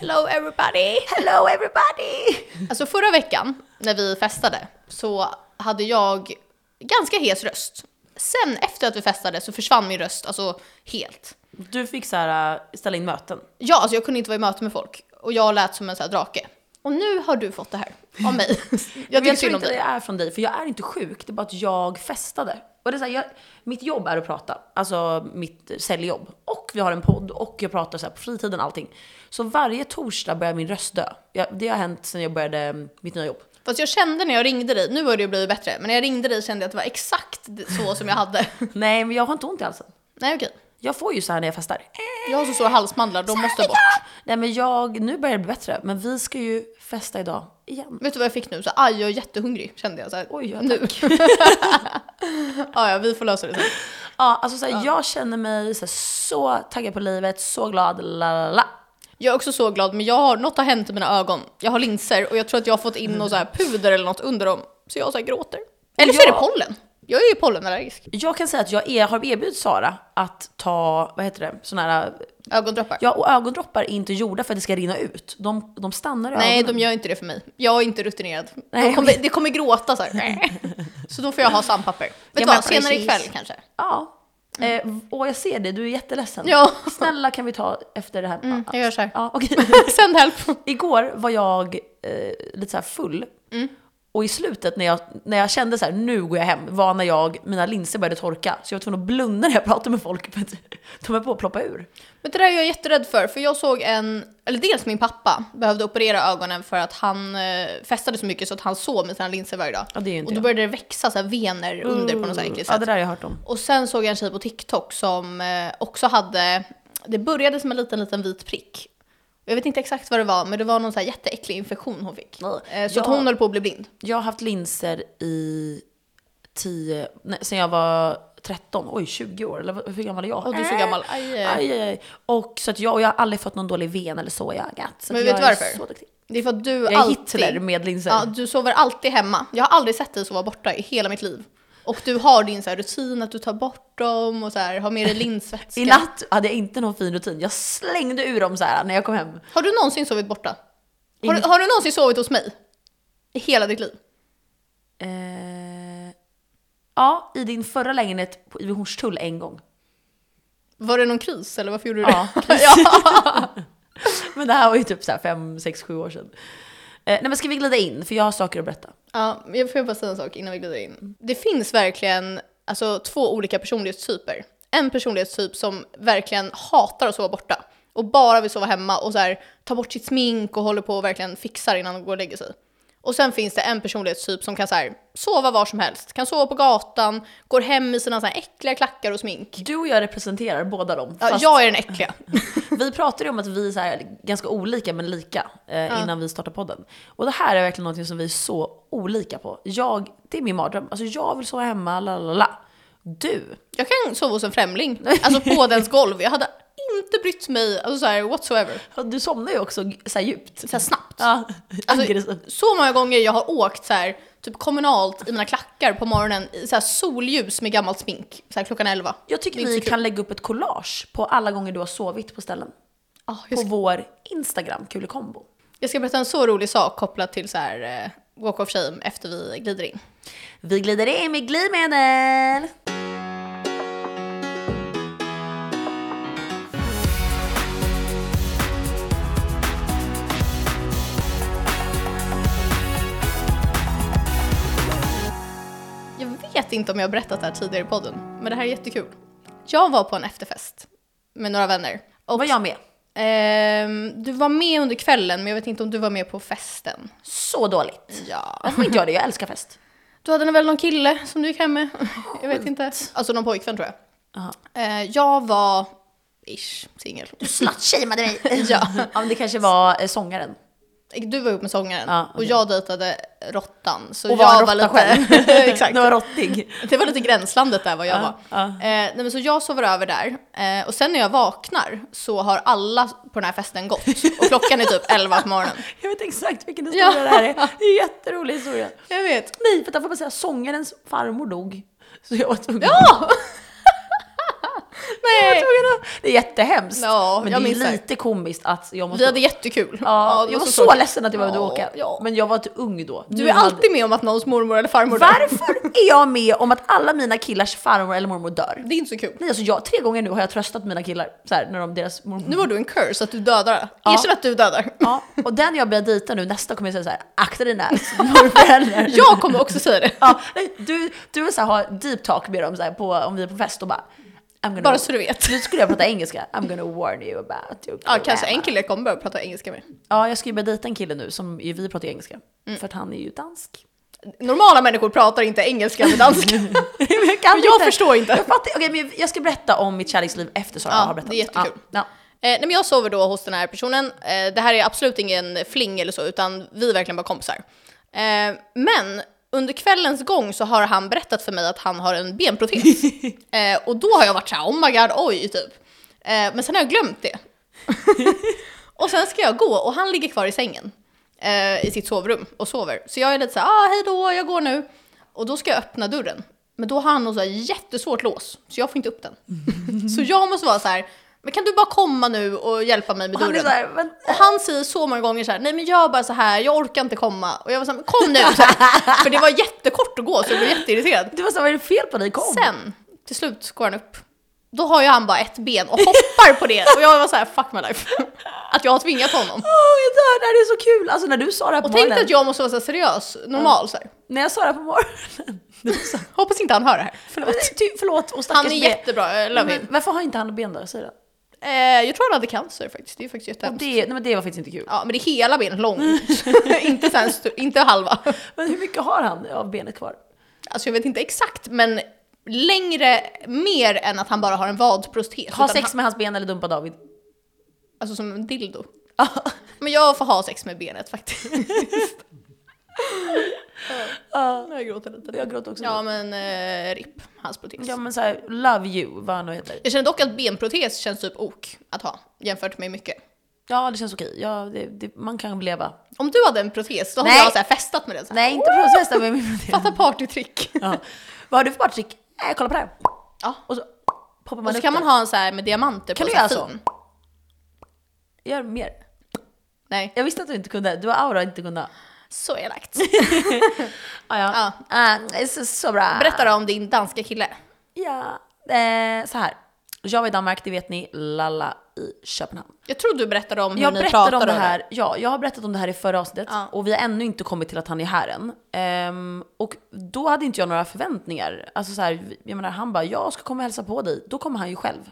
Hello everybody! Hello everybody! Alltså förra veckan när vi festade så hade jag ganska hes röst. Sen efter att vi festade så försvann min röst alltså helt. Du fick så här, ställa in möten. Ja, alltså jag kunde inte vara i möte med folk. Och jag lät som en så här drake. Och nu har du fått det här av mig. Jag tror inte det är från dig, för jag är inte sjuk. Det är bara att jag festade. Och det är så här, mitt jobb är att prata. Alltså mitt säljjobb. Och vi har en podd och jag pratar så här på fritiden allting. Så varje torsdag börjar min röst dö. Det har hänt sedan jag började mitt nya jobb. Fast jag kände när jag ringde dig, nu har det blivit bättre. Men när jag ringde dig kände jag att det var exakt så som jag hade. Nej, men jag har inte ont i halsen. Nej, okej. Jag får ju så här när jag festar. Jag har så stora halsmandlar, de måste bort. Nej, men nu börjar det bli bättre. Men vi ska ju festa idag igen. Vet du vad jag fick nu? Så jag är jättehungrig, kände jag så här. Oj, ja, nu. Ja, vi får lösa det sen. Ja, alltså så här, jag känner mig så taggad på livet, så glad, lalala. Jag är också så glad, men något har hänt i mina ögon. Jag har linser och jag tror att jag har fått in något så här puder eller något under dem. Så jag så här gråter. Eller så är det pollen. Jag är ju pollenallergisk. Jag kan säga att jag har erbjudit Sara att ta, vad heter det, såna här ögondroppar. Ja, och ögondroppar är inte gjorda för att det ska rinna ut. De stannar i ögonen. Nej, de gör inte det för mig. Jag är inte rutinerad. Nej, det kommer gråta så här. Så då får jag ha sandpapper. Vet du vad, senare ikväll kanske. Ja. Och jag ser det, du är jätteledsen. Ja. Snälla kan vi ta efter det här? Jag gör så här. Ja, okay. Sänd hjälp. Igår var jag lite så här full. Och i slutet när jag kände så här, nu går jag hem, var när mina linser började torka. Så jag var tvungen att blunda när jag pratade med folk för att de är på att ploppa ur. Men det där är jag jätterädd för jag såg dels min pappa behövde operera ögonen för att han festade så mycket så att han sov med sina linser varje dag. Ja, det är inte och då började det växa så här vener under på något äckligt sätt. Ja, det där har jag hört om. Och sen såg jag en tjej på TikTok som också det började som en liten vit prick. Jag vet inte exakt vad det var, men det var någon så här jätteäcklig infektion hon fick. Så att hon höll på att bli blind. Jag har haft linser sen jag var 13, 20 år, eller hur gammal är jag? Och du är så gammal. Aj. Och så att jag har aldrig fått någon dålig ven eller så i ögat. Så men vet du varför? Det är för att du alltid... Hitler med linser. Ja, du sover alltid hemma. Jag har aldrig sett dig sova borta i hela mitt liv. Och du har din så här rutin att du tar bort dem och så här, har med dig linsvätska. I natt hade jag inte någon fin rutin. Jag slängde ur dem så här när jag kom hem. Har du någonsin sovit borta? Har du någonsin sovit hos mig? I hela ditt liv? Ja, i din förra lägenhet i Hornstull en gång. Var det någon kris eller varför gjorde du det? Ja. Men det här var ju typ så här 5, 6, 7 år sedan. Nej, men ska vi glida in? För jag har saker att berätta. Ja, jag får bara säga en sak innan vi glider in. Det finns verkligen alltså 2 olika personlighetstyper. En personlighetstyp som verkligen hatar att sova borta. Och bara vill sova hemma och så här, ta bort sitt smink och håller på och verkligen fixar innan de går och lägger sig. Och sen finns det en personlighetstyp som kan så här, sova var som helst. Kan sova på gatan, går hem i sina så här äckliga klackar och smink. Du och jag representerar båda dem. Ja, jag är den äckliga. Vi pratade ju om att vi är så här, ganska olika men lika innan vi startade podden. Och det här är verkligen något som vi är så olika på. Det är min mardröm. Alltså jag vill sova hemma, lalala. Du. Jag kan sova hos en främling. Alltså på dens golv. Jag hade inte brytt mig, alltså så här, whatsoever. Du somnar ju också så här djupt. Så här snabbt. Ja, alltså, så många gånger jag har åkt så här, typ kommunalt i mina klackar på morgonen i så här solljus med gammalt smink. Så här klockan 11. Jag tycker vi kan lägga upp ett collage på alla gånger du har sovit på ställen. På vår Instagram, Kulekombo. Jag ska berätta en så rolig sak kopplat till så här walk of shame efter vi glider in. Vi glider in med glidmedel. Jag vet inte om jag har berättat det här tidigare i podden, men det här är jättekul. Jag var på en efterfest med några vänner. Och var jag med? Du var med under kvällen, men jag vet inte om du var med på festen. Så dåligt. Ja. Varför inte jag det? Jag älskar fest. Du hade väl någon kille som du gick hem med? Jag vet inte. Alltså någon pojkvän tror jag. Jag var singel. Du slutshameade mig. Ja. Men det kanske var sångaren. Du var ihop med sångaren. Ja, okay. Och jag dejtade råttan. Så och jag var lite själv. Exakt. Du var råttig. Det var lite gränslandet där vad jag var. Nej, men så jag sover över där. Och sen när jag vaknar så har alla på den här festen gått. Och klockan är typ 11 på morgonen. Jag vet exakt vilken historia det här är. Det är en jätterolig historia. Jag vet. Nej, för där får man säga sångarens farmor dog. Så jag var tvungen. Ja! Nej. Det är jättehemskt. Ja, men jag det är minns det. lite komiskt att jag måste... Vi hade jättekul. Ja, det jag var så tråkigt. ledsen att jag behövde åka. Ja. Men jag var inte ung då. Du är alltid med om att någons mormor eller farmor dör. Varför är jag med om att alla mina killars farmor eller mormor dör? Det är inte så kul. Nej, alltså 3 gånger nu har jag tröstat mina killar så här, när deras mormor... Nu har du en curse att du dödar. Erkänn att du dödar. Ja, och den jag börjar dejta nu, nästa kommer jag säga så här: akta din näs, morföräldrar. Jag kommer också säga det. Ja, nej, du vill så här, ha deep talk med dem så här, om vi är på fest och bara... Bara så du vet. Nu skulle jag prata engelska. I'm gonna warn you about your Ja, kanske en kille kommer börja prata engelska med. Ja, jag ska ju börja dejta en kille nu som vi pratar engelska. För att han är ju dansk. Normala människor pratar inte engelska med danska. jag förstår inte. Okej, men jag ska berätta om mitt kärleksliv efter Sara har berättat. Det är jättekul. Ja. Nej, men jag sover då hos den här personen. Det här är absolut ingen fling eller så, utan vi är verkligen bara kompisar. Men under kvällens gång så har han berättat för mig att han har en benprotes. Och då har jag varit så här: oh my god, oj, typ. Men sen har jag glömt det. Och sen ska jag gå och han ligger kvar i sängen i sitt sovrum och sover. Så jag är lite så här: hej då, jag går nu. Och då ska jag öppna dörren. Men då har han något så här jättesvårt lås, så jag får inte upp den. Så jag måste vara så här: men kan du bara komma nu och hjälpa mig med dörren? Här, och han säger så många gånger så här: nej men gör bara så här, jag orkar inte komma. Och jag var så här: kom nu! Så här, för det var jättekort att gå, så jag blev jätteirriterad. Du var så här: vad är det fel på dig? Kom! Sen, till slut går han upp. Då har ju han bara ett ben och hoppar på det. Och jag var så här: fuck my life. Att jag har tvingat honom. Jag dör, det här är så kul. Alltså när du sa det här på Och morgonen. tänkte att jag måste vara så här seriös, normal så här. När jag sa det här på morgonen. Hoppas inte han hör det här. Förlåt. Och Han är jättebra, love him. Varför har inte han ben då? Säg det. Jag tror han hade cancer faktiskt. Det är faktiskt jättehemskt. Nej, men det var faktiskt inte kul. Ja, men det är hela benet långt. inte halva. Men hur mycket har han av benet kvar? Alltså jag vet inte exakt, men längre, mer än att han bara har en vadprotes. Ha sex med hans ben eller dumpa David? Alltså som en dildo. Men jag får ha sex med benet faktiskt. Jag gråter lite. Jag gråter också. Ja, men RIP, hans protes. Ja, men så här, love you, vad han nu heter. Jag känner dock att benprotes känns typ ok att ha, jämfört med mycket. Ja, det känns okej. Ja, man kan leva. Om du hade en protes, då hade jag så här festat med den. Så här. Nej, inte protesta med min protes. Fatta partytrick. Ja. Vad har du för partytrick? Kolla på det här. Ja. Och så poppar man Och så upp kan man det. ha en så här med diamanter Kan på. du göra så? Gör mer. Nej. Jag visste att du inte kunde. Du har aura att inte kunna. Så elakt. Ja. Det är så bra. Berätta då om din danska kille. Ja, så här. Jag var i Danmark, det vet ni, lalla i Köpenhamn. Jag tror du berättade om hur Jag ni berättade pratade om det här. Ja, jag har berättat om det här i förra avsnittet. Ja. Och vi har ännu inte kommit till att han är här än. Och då hade inte jag några förväntningar. Alltså så här, jag menar, han bara, jag ska komma och hälsa på dig. Då kommer han ju själv.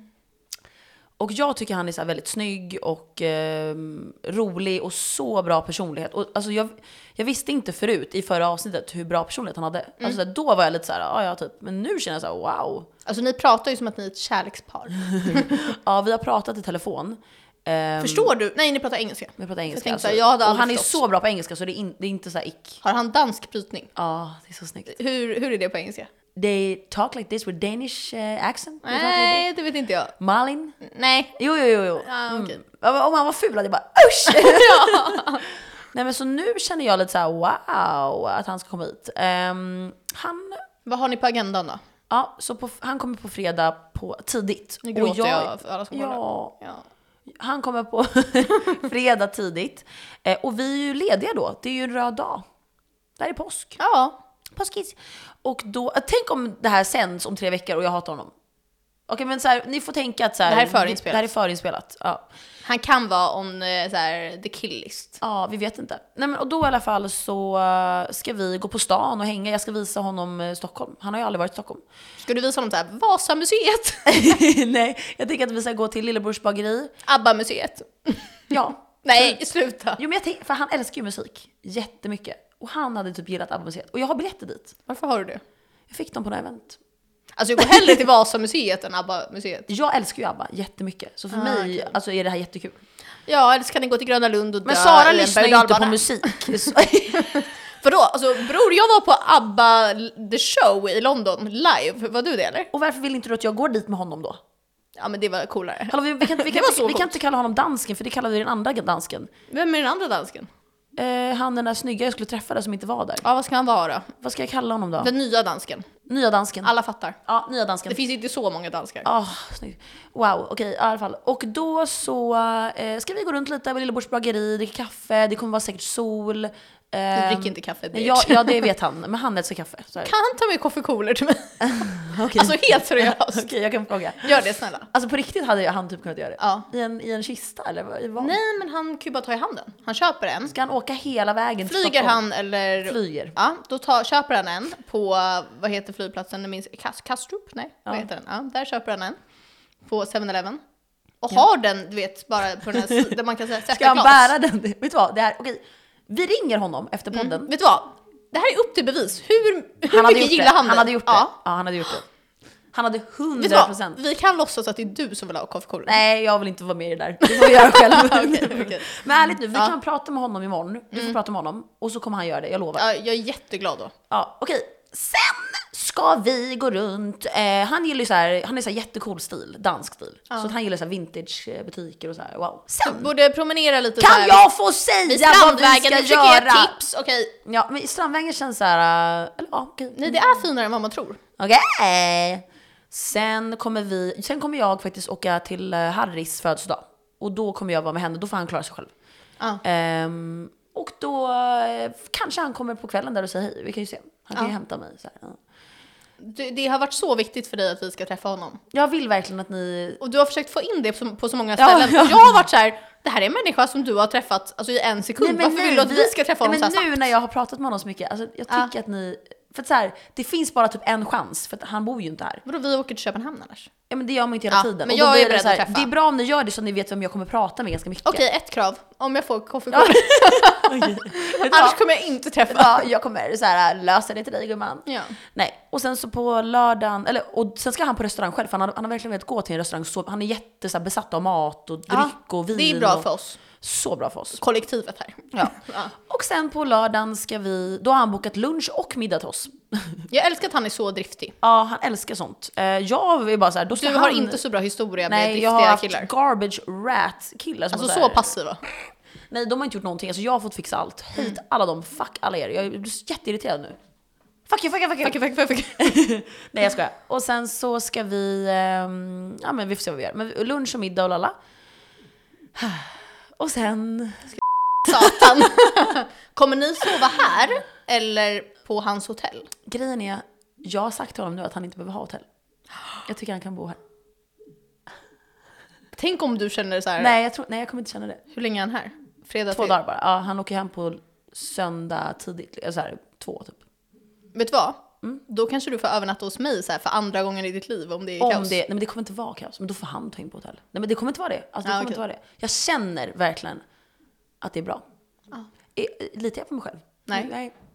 Och jag tycker han är så här väldigt snygg och rolig och så bra personlighet. Och alltså jag visste inte förut i förra avsnittet hur bra personlighet han hade. Alltså så här, då var jag lite så här, ja typ. Men nu känner jag så här, wow. Alltså ni pratar ju som att ni är ett kärlekspar. Ja, vi har pratat i telefon. Förstår du? Nej, ni pratar engelska. Vi pratar engelska. tänkte så här, jag hade och aldrig han är förstått. så bra på engelska så det är inte så här ick. Har han dansk brytning? Ja, det är så snyggt. Hur är det på engelska? They talk like this with Danish accent. They talk like Nej, det vet inte jag. this. Malin? Nej. Jo. Ja, okej. Om han var ful hade jag bara usch! Nej men så nu känner jag lite så här: wow, att han ska komma hit. Han... Vad har ni på agendan då? Ja, så han kommer på fredag tidigt. Nu gråter jag för alla som kollar. Ja. Han kommer på fredag tidigt. Och vi är ju lediga då. Det är ju en röd dag. Det här är påsk. Ja. Påskis. Och då, tänk om det här sänds om 3 veckor och jag hatar honom. Okej, men så här, ni får tänka att så här, Det här är förinspelat. Det här är förinspelat. Ja. Han kan vara on så här, the kill list. Ja, vi vet inte. Nej, men, och då i alla fall så ska vi gå på stan och hänga. Jag ska visa honom Stockholm. Han har ju aldrig varit i Stockholm. Ska du visa honom så här, Vasamuseet? Nej, jag tänker att vi ska gå till Lillebrors bageri. ABBA-museet? Ja. Nej, sluta. Jo, men jag tänker, för han älskar ju musik jättemycket. Och han hade typ gillat ABBA-museet. Och jag har biljetter dit. Varför har du det? Jag fick dem på några event. Alltså jag går hellre till Vasamuseet än ABBA-museet. Jag älskar ju ABBA jättemycket. Så för mig okej. alltså, är det här jättekul. Ja, eller så kan ni gå till Gröna Lund och Men dö Sara i en lyssnar ju berg- och inte på dalbana. musik. För då, alltså bror, jag var på ABBA The Show i London live. Var du det eller? Och varför vill inte du att jag går dit med honom då? Ja, men det var coolare. Hallå, vi kan var så inte kalla honom dansken, för det kallade vi den andra dansken. Vem är den andra dansken? Han den där snygga jag skulle träffa där som inte var där. Ja, vad ska han vara? Vad ska jag kalla honom då? Den nya dansken. Nya dansken. Alla fattar. Ja, nya dansken. Det finns inte så många danskar. Snyggt. Wow, okej, i alla fall. Och då så ska vi gå runt lite på Lilleborgs bageri, dricka kaffe, det kommer vara säkert sol. Du dricker inte kaffe, bitch. Ja, det vet han, men han älskar kaffe. Så Kan han ta med koffekoler till mig? okay. Alltså helt seriöst. Okej, jag kan fråga. Gör det snälla. Alltså på riktigt hade han typ kunnat göra det? Ja. I en kista eller vad? Nej, men han kan ju bara ta i handen. Han köper en. Ska han åka hela vägen till Flyger Stockholm? han eller... Flyger. Ja, då köper han en på, vad heter flygplatsen? Jag minns, Kastrup? Nej, vad heter den? Ja, där köper han en. På 7-Eleven. Och har den, du vet, bara på den här, där man kan sätta Ska han glas. bära den? Vet du vad? Det här, okej. Vi ringer honom efter podden. Vet du vad? Det här är upp till bevis. Hur Han hade mycket gjort gillar det. han Han hade gjort det. Ja. Ja, han hade gjort det. Han hade Vet du vad? 100%. Vi kan låtsas att det är du som vill ha koffekoler. Nej, jag vill inte vara med i det där. Det får jag göra själv. Okej. Men ärligt nu, vi kan prata med honom imorgon. Du får prata med honom. Och så kommer han göra det, jag lovar. Ja, jag är jätteglad då. Ja, okej. Sen ska vi gå runt. Han gillar ju så här, han är så här jättecool stil, dansk stil. Så att han gillar så här vintage butiker och så här. Wow. Sen Borde promenera lite kan så här jag få vid säga vad vi Strandvägen. ska Nu försöker jag göra? ge tips, okej. Ja, men Strandvägen känns så här, eller ja, okej. Nej, det är finare än vad man tror. Okej. Sen kommer jag faktiskt åka till Harrys födelsedag. Och då kommer jag vara med henne, då får han klara sig själv. Ja. Och då kanske han kommer på kvällen där och säger hej. Vi kan ju se. Han kan ju hämta mig. Så här. Ja. Det har varit så viktigt för dig att vi ska träffa honom. Jag vill verkligen att ni... Och du har försökt få in det på så många ställen. Ja. Och jag har varit så här, det här är en människa som du har träffat alltså, i en sekund. Nej, men Varför vill du att vi ska träffa honom så men här nu snabbt? när jag har pratat med honom så mycket, alltså, jag tycker att ni... För att så här, det finns bara typ en chans, för att han bor ju inte här. Vadå, vi åker till Köpenhamn annars? Ja, men det gör man inte hela tiden. Men och då jag blir är beredd så här, att träffa. det är bra om ni gör det så ni vet vem jag kommer prata med ganska mycket. Okej, ett krav. Om jag får koffekoler. Annars kommer jag inte träffa. Ja, jag kommer så här, lösa det till dig gumman. Ja. Nej, och sen så på lördagen, och sen ska han på restaurang själv, för han har verkligen velat gå till en restaurang, så han är jätte så här, besatt av mat och dryck och vin. Det är bra för oss. Så bra för oss. Kollektivet här. Ja. Och sen på lördagen då har han bokat lunch och middag till oss. Jag älskar att han är så driftig. Ja, han älskar sånt. Jag är bara så här, då ska Du har inte så bra historia med Nej, jag har driftiga haft killar. garbage rat killar som Alltså var så passiva. Nej, de har inte gjort någonting. Alltså jag har fått fixa allt. Hate alla dem, fuck alla er. Jag är jätteirriterad nu. Fuck you. Nej, jag skojar. Och sen så ska vi ja, men vi får se vad vi gör. Men lunch och middag och lalla. Och sen Satan. Kommer ni sova här eller på hans hotell? grejen är, jag har sagt till honom nu att han inte behöver ha hotell. Jag tycker han kan bo här. Tänk om du känner så här. Nej, jag kommer inte känna det. Hur länge är han här? Fredag 2 dagar bara. Ja, han åker hem på söndag tidigt. Så här, 2 typ. Vet du vad? Då kanske du får övernatta hos mig så här för andra gången i ditt liv om det är kaos. Nej, men det kommer inte vara kaos. Men då får han ta in på hotell. Nej, men det kommer inte vara det. Alltså, det kommer inte vara det. Jag känner verkligen att det är bra. Litar jag på mig själv? Nej.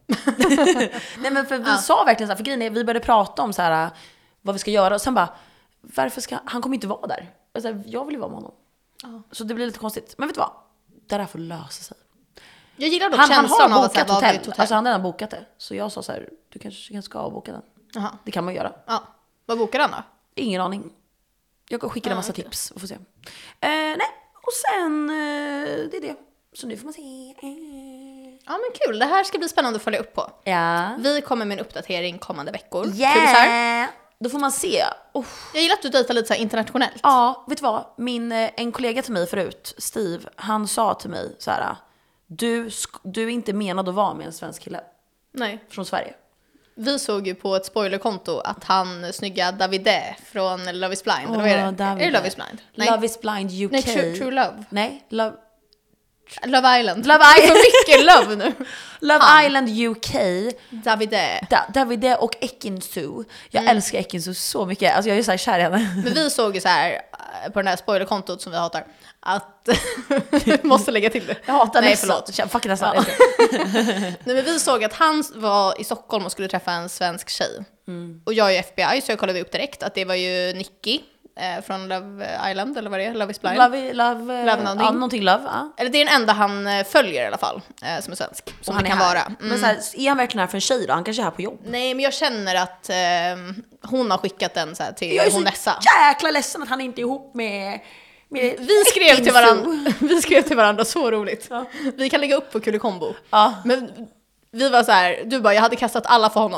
Nej, men för vi sa verkligen så här, för grejen är, vi började prata om så här vad vi ska göra och sen bara, varför ska han kommer inte vara där? Alltså, jag vill ju vara med honom. Så det blir lite konstigt. Men vet du vad? Det där får lösa sig. Jag gillar dock Han känslan har av att bokat vara vid hotell. ett hotell. Alltså han har redan bokat det. Så jag sa så här, du kanske ska boka den. Jaha. Det kan man göra. Ja. Vad bokar han då? Ingen aning. Jag skickar en massa tips och får se. Nej, och sen det är det. Så nu får man se. Ja men kul, det här ska bli spännande att följa upp på. Ja. Vi kommer med en uppdatering kommande veckor. Kul så här. Yeah! Då får man se. Jag gillar att du dejtar lite så här internationellt. Ja, vet du vad? En kollega till mig förut, Steve, han sa till mig så här: du är inte menad att vara med en svensk kille Nej. från Sverige. Vi såg ju på ett spoilerkonto att han snygga Davide från Love is blind, eller vad är det? Davide. Är det Love is blind? Nej. Love is blind UK. Nej, True Love. Nej, Love Island. Love Det är så mycket love nu. Love Island UK. Davide. Davide och Ekinsu. Jag älskar Ekinsu så mycket. Alltså jag är så här kär i henne. Men vi såg ju så här på den här spoilerkontot som vi hatar att måste lägga till det. Jag hatar Nej, nästan. förlåt. Fuck nästan. Ja. Nej, men vi såg att han var i Stockholm och skulle träffa en svensk tjej. Och jag är FBI så jag kollade upp direkt att det var ju Nicky från Love Island eller vad det är, Love is blind. Love någonting. Ja, någonting love. Ja. Eller det är den enda han följer i alla fall som är svensk. Som han det är kan här. vara. Men så här, är han verkligen här för en tjej då? Han kanske är här på jobb. Nej, men jag känner att hon har skickat den så här till Jag är så Honessa. jäkla ledsen att han inte är ihop med Vi skrev till varandra, så roligt. Ja. Vi kan lägga upp på Kulikombo. Ja. Men vi var så här, du bara, jag hade kastat alla för honom.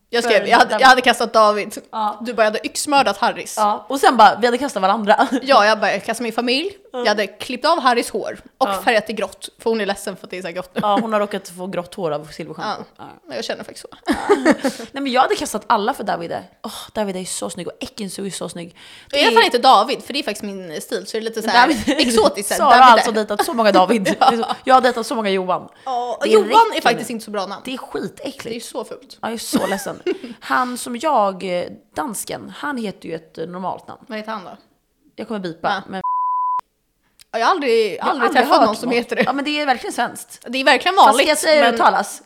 Jag skrev, jag hade kastat David. Ja. Du bara, jag hade yxmördat Harris. Ja, och sen bara, vi hade kastat varandra. Ja, jag bara, jag kastade min familj. Jag hade klippt av Harris hår och färgat i grått. För hon är ledsen för att det är så här grått nu. Ja, hon har råkat få grått hår av silverschampo. Ja, jag känner faktiskt så. Nej, men jag hade kastat alla för Davide. David är så snygg och Ekinsu är så snygg. Det är i alla fall inte David, för det är faktiskt min stil. Så det är lite så här exotiskt. Så har jag alltså dejtat så många David. Jag har dejtat så många Johan. Och Johan är faktiskt inte så bra namn. Det är skitäckligt. Det är så fult. Jag är så ledsen. Han som dansken, han heter ju ett normalt namn. Vad heter han då? Jag kommer bipa. Men Jag har aldrig träffat någon som heter det. Ja, men det är verkligen svenskt. Det är verkligen vanligt. Fast ska jag säga hur det talas?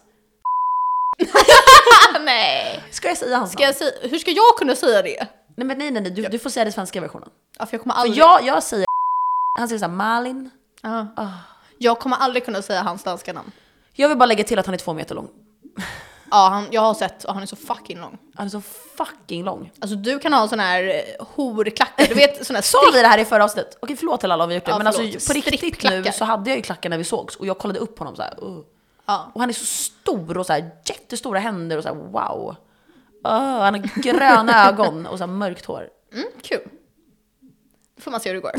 Nej. Ska jag säga hans namn? Hur ska jag kunna säga det? Nej, du får säga det svenska versionen. Ja, för jag kommer aldrig... Jag säger... Han säger såhär, Malin. Jag kommer aldrig kunna säga hans danska namn. Jag vill bara lägga till att han är 2 meter lång. Ja, jag har sett, och han är så fucking lång. Han är så fucking lång. Alltså du kan ha sån här horklackar, du vet sån här Sa vi det här i förra avsnittet? Okej, förlåt till alla om vi gjort det. Men förlåt. alltså på riktigt nu så hade jag ju klackar när vi sågs. Och jag kollade upp honom såhär. Och han är så stor och så här jättestora händer och så här, wow. Han har gröna ögon och så här mörkt hår. Kul. Då får man se hur det går.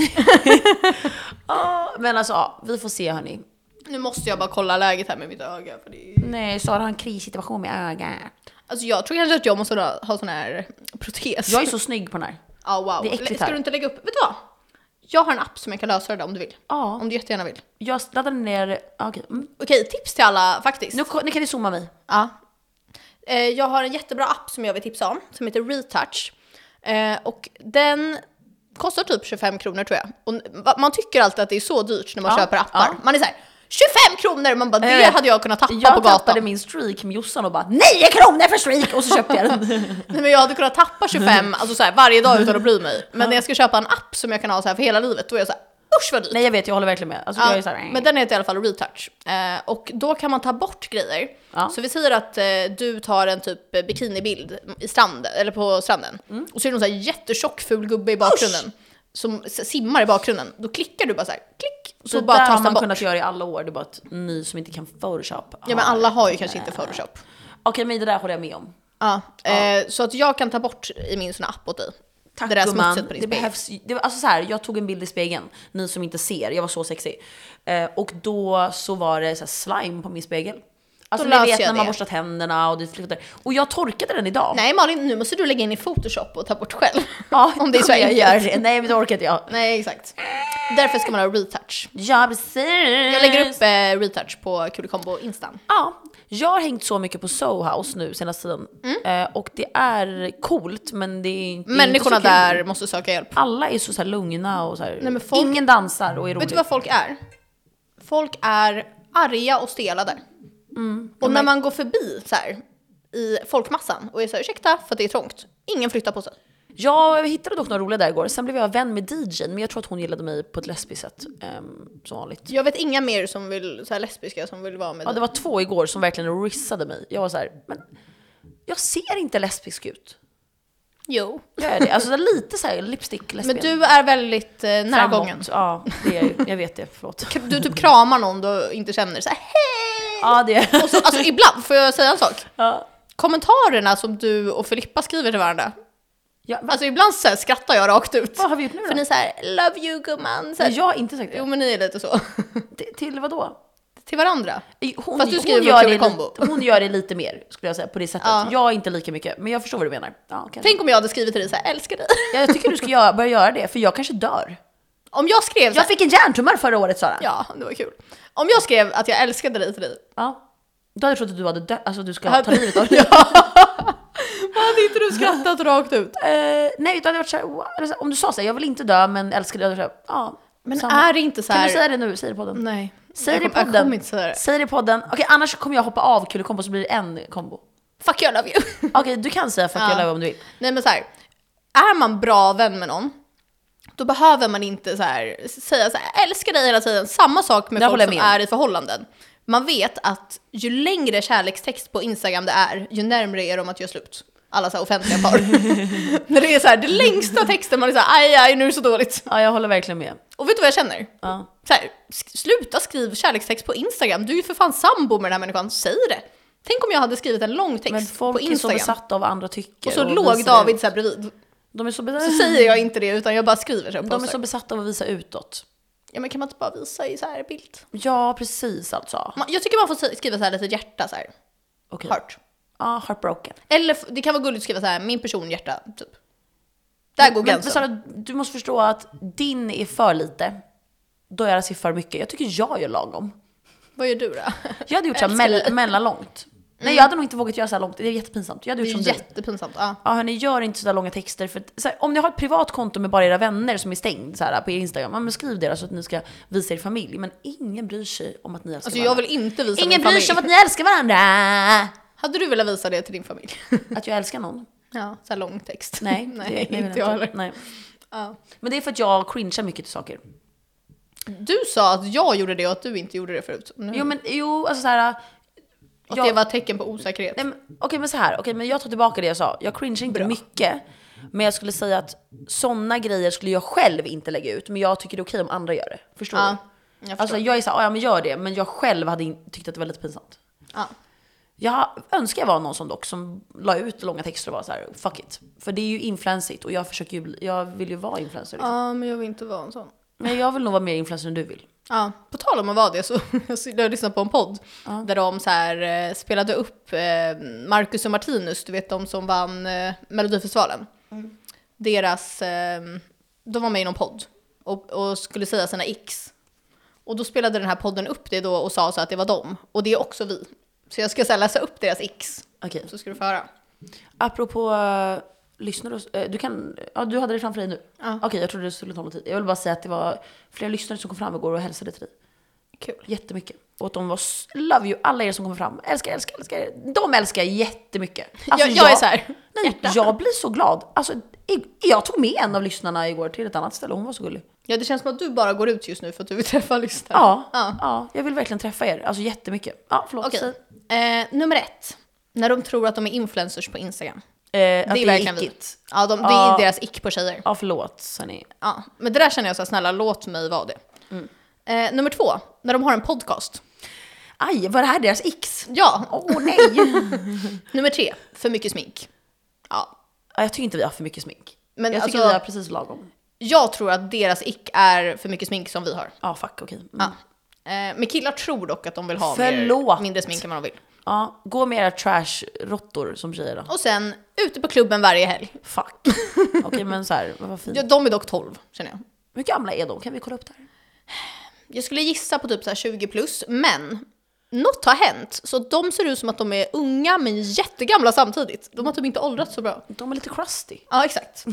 Men alltså, vi får se hörni. Nu måste jag bara kolla läget här med mitt öga. För det... Nej, Sara har en krissituation med ögat. Alltså jag tror kanske att jag måste ha sån här protes. Jag är så snygg på den här. Wow. Det är äckligt Ska här. du inte lägga upp? Vet du vad? Jag har en app som jag kan lösa det om du vill. Ja. Om du jättegärna vill. Jag laddade ner... Okej, tips till alla faktiskt. Nu kan ni zooma mig. Ja. Jag har en jättebra app som jag vill tipsa om. Som heter Retouch. Och den kostar typ 25 kronor tror jag. Och man tycker alltid att det är så dyrt när man köper appar. Man är så här, 25 kronor! Man bara, det hade jag kunnat tappa på gatan. Jag tappade min streak med Jossan och bara 9 kronor för streak! Och så köpte jag den. Nej, men jag hade kunnat tappa 25 alltså så här, varje dag utan att bry mig. Men när jag ska köpa en app som jag kan ha så här för hela livet, då är jag så här, usch vad dyrt. Nej, jag vet, jag håller verkligen med. Alltså, jag är så här, men den heter i alla fall Retouch. Och då kan man ta bort grejer. Så vi säger att du tar en typ bikinibild i stranden, eller på stranden. Och så är det någon så här jättetjock ful gubbe i bakgrunden. Som simmar i bakgrunden. Då klickar du bara så här, klick. Så det bara där tas har man den bort. kunnat göra i alla år. Det är bara att ni som inte kan Photoshop. Ja, men alla har ju kanske inte Photoshop. Okej, men det där håller jag med om. Så att jag kan ta bort i min sån app åt dig. Tack, det där gumman. smutset på din Det spegel. behövs, det var, alltså så här, jag tog en bild i spegeln, ni som inte ser, jag var så sexig. Och då så var det så här slime på min spegel. Alltså ni vet när man borstat händerna och det flyttar. Och jag torkade den idag. Nej Malin, nu måste du lägga in i Photoshop och ta bort själv. Ja, om det är så jag enkelt. gör det. Nej, men det orkar inte jag. Nej, exakt. Därför ska man ha Retouch. Ja, precis. Jag lägger upp Retouch på Kulikombo Instan. Ja, jag har hängt så mycket på Soho House nu senaste tiden. Och det är coolt, men det är inte Människorna inte så kul. där måste söka hjälp. Alla är så här lugna och så här. Nej, men folk... Ingen dansar och är rolig. Vet du vad folk är? Folk är arga och stela där. Och när man går förbi så här i folkmassan och är så här, ursäkta för att det är trångt. Ingen flyttar på sig. Jag hittade dock några roliga där igår. Sen blev jag vän med DJn, men jag tror att hon gillade mig på ett lesbiskt sätt. Som vanligt. Jag vet inga mer som vill, så här lesbiska som vill vara med Ja, dig. det var 2 igår som verkligen rissade mig. Jag var så här, men jag ser inte lesbisk ut. Jo. Jag är det. Alltså så lite så här lipstick lesbian. Men du är väldigt närgången. Ja, det är jag vet det, förlåt. Du typ kramar någon du inte känner. Så här, hej! Ja, det är Och så, alltså ibland, får jag säga en sak? ja. Kommentarerna som du och Filippa skriver till varandra. Ja, Alltså ibland så här skrattar jag rakt ut. vad har vi gjort nu då? För ni är så här, love you gumman. Så här, Jag har inte sagt det. jo men ni är lite så. Till vad då? Till varandra. Hon, Fast du skriver hon, gör det Kulikombo. hon gör det lite mer, skulle jag säga, på det sättet. Ja. Jag är inte lika mycket, men jag förstår vad du menar. Ja, okay. Tänk om jag hade skrivit till dig så här, älskar dig. Ja, jag tycker du ska börja göra det, för jag kanske dör. Om jag skrev så Jag här, fick en hjärntumör förra året, Sara. ja, det var kul. Om jag skrev att jag älskade dig till dig. Ja. Då hade jag trott att du hade dött, alltså du ska ta livet av dig. Hade inte du skrattat rakt ut? Nej, då hade jag varit så här, wow. Eller så, om du sa så här, jag vill inte dö, men älskar dig, hade jag varit så här, ja. Men samma. är det inte så Kan här... du säga det nu? Säg det på podden. Nej. Säg det i Jag kommer podden. inte säga det. Säg det i podden. Okej, annars kommer jag hoppa av Kulikombo så blir det en kombo. Fuck you, I love you. Okej, du kan säga fuck you, I love you om du vill. Nej men så här, är man bra vän med någon, då behöver man inte så här, säga så här, älskar dig hela tiden. Samma sak med Det folk håller jag som med om. är i förhållanden. Man vet att ju längre kärlekstext på Instagram det är, ju närmare är de att göra slut. Alla så här offentliga par. När det är så här, det längsta texten, man är så här, aj, nu är det så dåligt. Ja, jag håller verkligen med. Och vet du vad jag känner? Ja. Så här, sluta skriva kärlekstext på Instagram. Du är ju för fan sambo med den här människan, säg det. Tänk om jag hade skrivit en lång text Men folk på Instagram. är så besatta av vad andra tycker. Och så låg David så här bredvid. De är så säger jag inte det, utan jag bara skriver så. De är så besatta av att visa utåt. Ja, men kan man inte bara visa i så här bild? Ja, precis alltså. Jag tycker man får skriva så här lite hjärta så här. Okay. Heart. Ja, heartbroken. Eller det kan vara gulligt att skriva så här, min person hjärta, typ. Där går gränsen. Sara, du måste förstå att din är för lite. Då är det för mycket. Jag tycker jag gör lagom. Vad gör du då? Jag hade gjort så här mellanlångt. Nej, jag hade nog inte vågat göra så här långt. Det är jättepinsamt. Jag hade gjort som jättepinsamt, ja. Ja, hörni, gör inte så där långa texter. För så här, om ni har ett privat konto med bara era vänner som är stängd så här, på er Instagram, men skriv det så att ni ska visa er familj. Men ingen bryr sig om att ni älskar varandra. Jag vill inte visa ingen min familj. bryr sig om att ni älskar varandra. Hade du velat visa det till din familj? Att jag älskar någon? Ja, så här lång text. Nej, nej, inte jag heller. Nej. Ja. Men det är för att jag cringear mycket till saker. Du sa att jag gjorde det och att du inte gjorde det förut. Jo, alltså så här. Och det var ett tecken på osäkerhet. Okej, men så här. Okej, men jag tar tillbaka det jag sa. Jag cringear inte mycket. Men jag skulle säga att sådana grejer skulle jag själv inte lägga ut. Men jag tycker det är okej om andra gör det. Förstår du? Alltså jag är så här, ja men gör det. Men jag själv hade tyckt att det var lite pinsamt. Ja. Jag önskar jag var någon som dock som la ut långa texter och var så här, fuck it. För det är ju influensigt och jag vill ju vara influencer. Liksom. Ja, men jag vill inte vara en sån. Nej, jag vill nog vara mer influencer än du vill. Ja, på tal om att vara det så jag lyssnade på en podd där de så här spelade upp Marcus och Martinus, du vet de som vann Melodifestivalen. Deras, de var med i någon podd och skulle säga sina x. Och då spelade den här podden upp det då och sa så att det var dem. Och det är också vi. Så jag ska så här läsa upp deras x. Okej. Så ska du få höra. Apropå lyssnare, du hade det framför dig nu. Ja. Okej, jag trodde det skulle ta någon tid. Jag vill bara säga att det var flera lyssnare som kom fram igår och hälsade till dig. Kul. Jättemycket. Och att de var love you, alla er som kommer fram. Älskar er. De älskar jättemycket. Alltså, jag är så här. Nej, jag blir så glad. Alltså, jag tog med en av lyssnarna igår till ett annat ställe. Hon var så gullig. Ja, det känns som att du bara går ut just nu för att du vill träffa lyssnare. Ja, jag vill verkligen träffa er. Alltså jättemycket. Ja, förlåt. Okej. Nummer 1. När de tror att de är influencers på Instagram. Det är verkligen ickigt. Ja, det är deras ick på tjejer. Ja, förlåt. Sani. Ja, men det där känner jag så här, snälla, låt mig vara det. Nummer 2. När de har en podcast. Aj, var det här deras x? Ja. Nej. Nummer 3. För mycket smink. Ja. Jag tycker inte vi har för mycket smink. Men jag tycker alltså, vi har precis lagom. Jag tror att deras ick är för mycket smink som vi har. Ja, fuck, okej. Ja. Men killar tror dock att de vill ha mindre smink än vad de vill. Ja, gå med era trash-råttor som tjejer då. Och sen ute på klubben varje helg. Fuck. Okej, men så här, vad fint. Ja, de är dock 12, känner jag. Hur gamla är de? Kan vi kolla upp det här? Jag skulle gissa på typ så här 20 plus, men något har hänt. Så de ser ut som att de är unga men jättegamla samtidigt. De har typ inte åldrats så bra. De är lite crusty. Ja, exakt.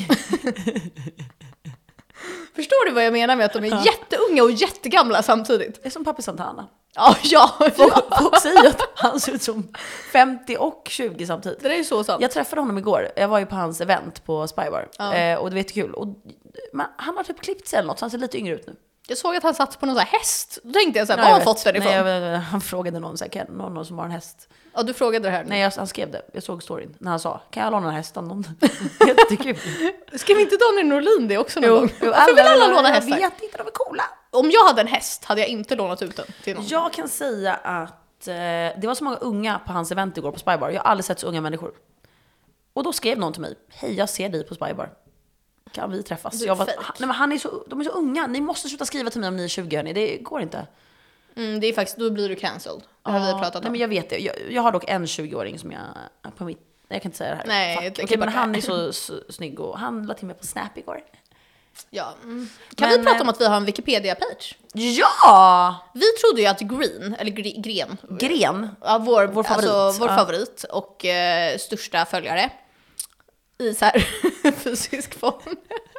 Förstår du vad jag menar med att de är jätteunga och jättegamla samtidigt? Det är som pappa Santana. Ja. Folk säger att han ser ut som 50 och 20 samtidigt. Det är ju så sant. Jag träffade honom igår. Jag var ju på hans event på Spybar. Och det var jättekul. Och han har typ klippt sig eller något, så han ser lite yngre ut nu. Jag såg att han satt på någon sån här häst. Då tänkte jag så här, var har han fått den ifrån? Nej, han frågade någon, så här, någon som har en häst. Ja, du frågade det här. Nej, han skrev det. Jag såg storyn när han sa, kan jag låna en häst av någon? Jättekul. Skrev inte Daniel Norlin det också någon gång? Varför vill alla låna hästar? Jag vet inte, de är coola. Om jag hade en häst hade jag inte lånat ut den till någon. Jag kan säga att det var så många unga på hans event igår på Spybar. Jag har aldrig sett så unga människor. Och då skrev någon till mig, hej, jag ser dig på Spybar. Kan vi träffas? Jag var, nej, men de är så unga. Ni måste sluta skriva till mig om ni är 20, hörni. Det går inte. Det är faktiskt, då blir du cancelled. Det har vi pratat om. Nej, men jag vet det. Jag har dock en 20-åring som jag på mitt... Jag kan inte säga det här. Nej, okej, men han är så snygg och han la till mig på Snap igår. Ja. Kan vi prata om att vi har en Wikipedia-page? Ja! Vi trodde ju att Green, eller Gren, ja, vår favorit, alltså, vår favorit och största följare i så här fysisk form.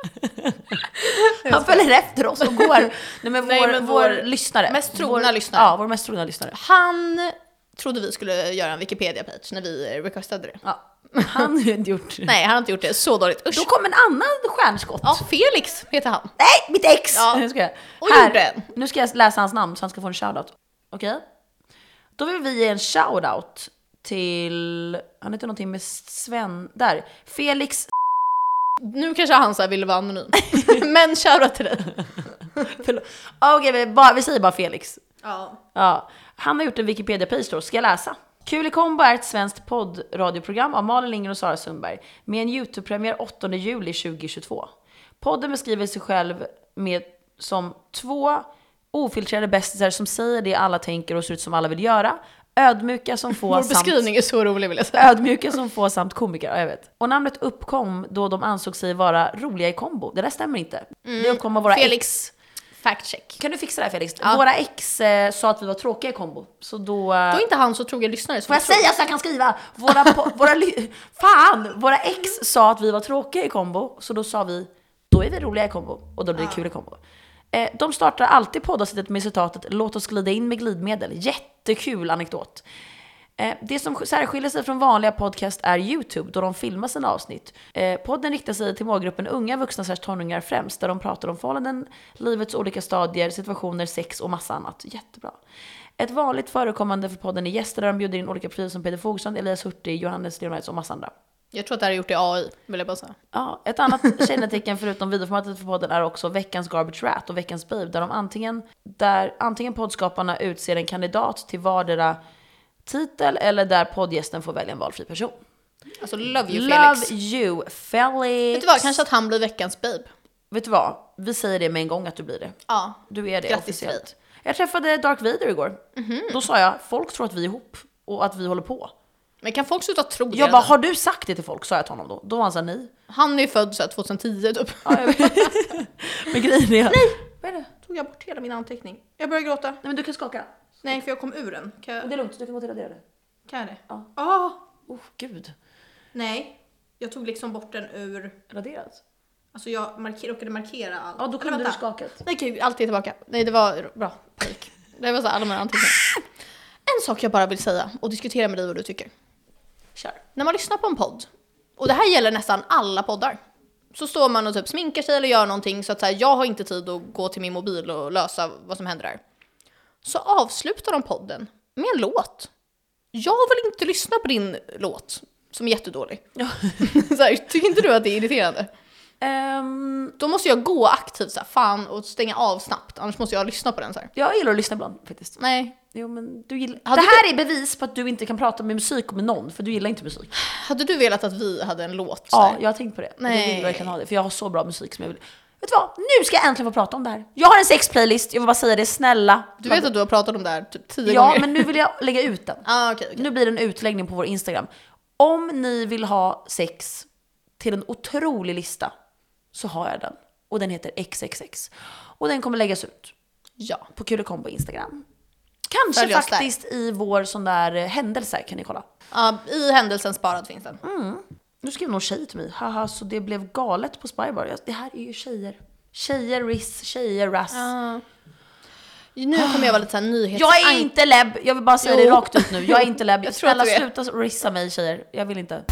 Han följer efter oss och går. Vår lyssnare. Mest trogna lyssnare. Ja, vår mest trogna lyssnare. Han trodde vi skulle göra en Wikipedia-page när vi requestade det. Ja. Han har inte gjort det. Nej, han har inte gjort det. Så dåligt. Usch. Då kom en annan stjärnskott. Ja, Felix heter han. Nej, mitt ex! Ja. Nu ska jag läsa hans namn så han ska få en shoutout. Okej? Då vill vi ge en shoutout till... Han heter någonting med Sven... Där. Felix... Nu kanske han så här ville vara anonym. Men shoutout till dig. Okej, vi säger bara Felix. Ja. Ja. Han har gjort en Wikipedia-page då. Ska jag läsa? Kul i kombo är ett svenskt poddradioprogram av Malin Lindgren och Sara Sundberg med en YouTube-premiär 8 juli 2022. Podden beskriver sig själv som 2 ofiltrerade bästisar som säger det alla tänker och ser ut som alla vill göra. Ödmjuka som få Vår beskrivning är så rolig, vill jag säga. Ödmjuka som få samt komiker, ja, jag vet. Och namnet uppkom då de ansåg sig vara roliga i kombo. Det där stämmer inte. Det uppkom av våra Felix, fact check. Kan du fixa det här, Felix? Ja. Våra ex sa att vi var tråkiga i kombo. Så då är inte han så trogen lyssnare. får jag säga så jag kan skriva? Våra ex sa att vi var tråkiga i kombo. Så då sa vi, då är vi roliga i kombo. Och då blir det kul i kombo. De startar alltid poddavsnittet med citatet låt oss glida in med glidmedel. Jättekul anekdot. Det som särskiljer sig från vanliga podcast är YouTube då de filmar sina avsnitt. Podden riktar sig till målgruppen unga vuxna tonåringar främst där de pratar om förhållanden, livets olika stadier, situationer, sex och massa annat. Jättebra. Ett vanligt förekommande för podden är gäster där de bjuder in olika profiler som Peter Fogsson, Elias Hurtig, Johannes Leonards och massa andra. Jag tror att det här är gjort i AI, vill jag bara säga. Ja, ett annat kännetecken förutom videoformatet för podden är också veckans Garbage Rat och veckans Babe där antingen poddskaparna utser en kandidat till vardera titel eller där poddgästen får välja en valfri person. Alltså love you, Love Felix. you, Felix. Vet du vad, kanske att han blir veckans babe. Vet du vad? Vi säger det med en gång att du blir det. Ja. Du är det Grattis officiellt. till Jag träffade Dark Vader igår. Då sa jag, folk tror att vi är ihop och att vi håller på. Men kan folk sluta tro det? Jag bara, har du sagt det till folk? Sa jag till honom då. Då var han så här, nej. Han är ju född så här 2010 typ. Ja, jag vet. Men grejen är... Nej! Vad är det? Tog jag bort hela min anteckning? Jag börjar gråta. Nej men du kan skaka. Nej, för jag kom ur den. Det är lugnt, du kan gå till radera det. Kan jag det? Ja. Gud. Nej, jag tog liksom bort den ur... Raderat? Alltså jag råkade markera allt. Ja, då kunde du skakat. Nej, okej, allt är tillbaka. Nej, det var bra. Panik. Det var så här, alla mina anteckningar. En sak jag bara vill säga och diskutera med dig vad du tycker. Kör. När man lyssnar på en podd, och det här gäller nästan alla poddar, så står man och typ sminkar sig eller gör någonting så att så här, jag har inte tid att gå till min mobil och lösa vad som händer där. Så avslutar de podden med en låt. Jag vill inte lyssna på din låt som är jättedålig. Ja. Så här, tycker inte du att det är irriterande? Då måste jag gå aktivt så här, fan, och stänga av snabbt. Annars måste jag lyssna på den så här. Jag gillar att lyssna ibland faktiskt. Nej. Jo, men du gillar... Det här är bevis på att du inte kan prata med musik med någon, för du gillar inte musik. Hade du velat att vi hade en låt? Så Ja, här? jag har tänkt på det. Nej. Jag vill verkligen ha det, för jag har så bra musik som jag vill. Vet du vad? Nu ska jag äntligen få prata om det här. Jag har en sexplaylist, jag vill bara säga det, snälla. Du vet att du har pratat om det här typ 10 gånger. Ja, men nu vill jag lägga ut den. Okay. Nu blir det en utläggning på vår Instagram. Om ni vill ha sex till en otrolig lista så har jag den. Och den heter XXX. Och den kommer läggas ut. Ja. På Kul Kombo Instagram. Kanske Följ oss faktiskt i vår sån där händelse, kan ni kolla. Ja, i händelsen sparad finns den. Nu skrev någon tjej till mig. Haha, så det blev galet på Spybar. Det här är ju tjejer. Tjejer, riss, tjejer, rass. Nu kommer jag vara lite såhär nyhets... Jag är inte lebb. Jag vill bara säga det rakt ut nu. Jag är inte lebb. Jag tror att Snälla du är. sluta rissa mig, tjejer. Jag vill inte.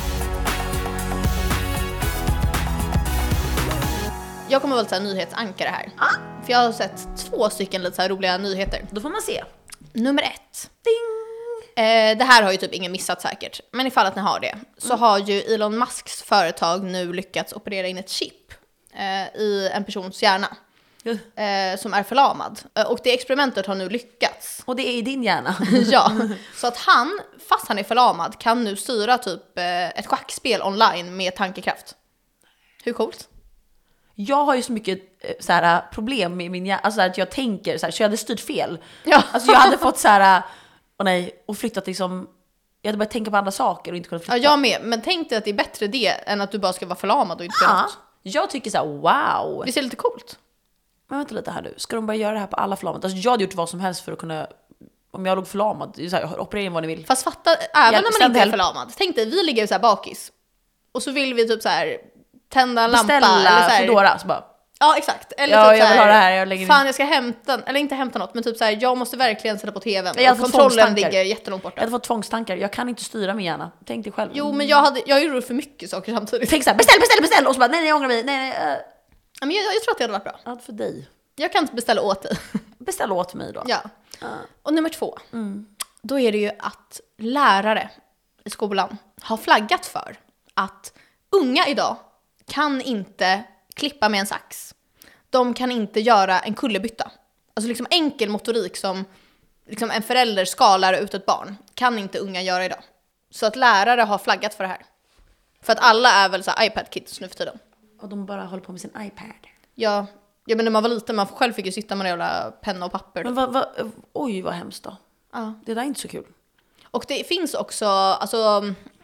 Jag kommer vara lite såhär nyhetsankare här. För jag har sett 2 stycken lite så här roliga nyheter. Då får man se. Nummer 1. Ding! Det här har ju typ ingen missat säkert. Men ifall att ni har det. Så har ju Elon Musks företag nu lyckats operera in ett chip i en persons hjärna. Som är förlamad. Och det experimentet har nu lyckats. Och det är i din hjärna. Ja, så att han, fast han är förlamad, kan nu styra typ ett schackspel online med tankekraft. Hur coolt? Jag har ju så mycket så här, problem med min hjärna. Alltså att jag tänker så här, så jag hade styrt fel. Ja. Alltså jag hade fått så här, och flyttat liksom. Jag hade börjat tänka på andra saker och inte kunnat flytta. Ja, jag med. Men tänk dig att det är bättre det än att du bara ska vara förlamad och inte göra något. Jag tycker så här, wow. Visst är det lite coolt? Men vänta lite här nu. Ska de börja göra det här på alla förlamade? Alltså jag hade gjort vad som helst för att kunna, om jag låg förlamad, så här, operera in vad ni vill. Fast fatta, även Hjälp, när man inte är förlamad. Tänk dig, vi ligger så här bakis. Och så vill vi typ så här tända en lampa. Beställa eller så här, Foodora, så bara. Ja, exakt. Eller Ja, typ jag så vill här, ha det här, jag lägger in. fan jag ska hämta, eller inte hämta något, men typ så här, jag måste verkligen sätta på tvn. Jag Och hade fått kontrollen tvångstankar. ligger jättelångt borta. Jag hade fått tvångstankar. Jag kan inte styra min hjärna. Tänk dig själv. Jo, men jag gjorde för mycket saker samtidigt. Tänk så här, beställ! Och så bara, nej, jag ångrar mig. Nej. Ja, men jag tror att det hade varit bra. Allt för dig. Jag kan inte beställa åt dig. Beställ åt mig då. Ja. Och nummer 2. Då är det ju att lärare i skolan har flaggat för att unga idag kan inte klippa med en sax. De kan inte göra en kullerbytta. Alltså liksom enkel motorik som liksom en förälder ska lära ut ett barn. Kan inte unga göra idag. Så att lärare har flaggat för det här. För att alla är väl så här iPad-kids nu för tiden. Och de bara håller på med sin iPad. Ja, men när man var liten, man själv fick ju sitta med en jävla penna och papper. Men oj vad hemskt då. Ja. Det där är inte så kul. Och det finns också, alltså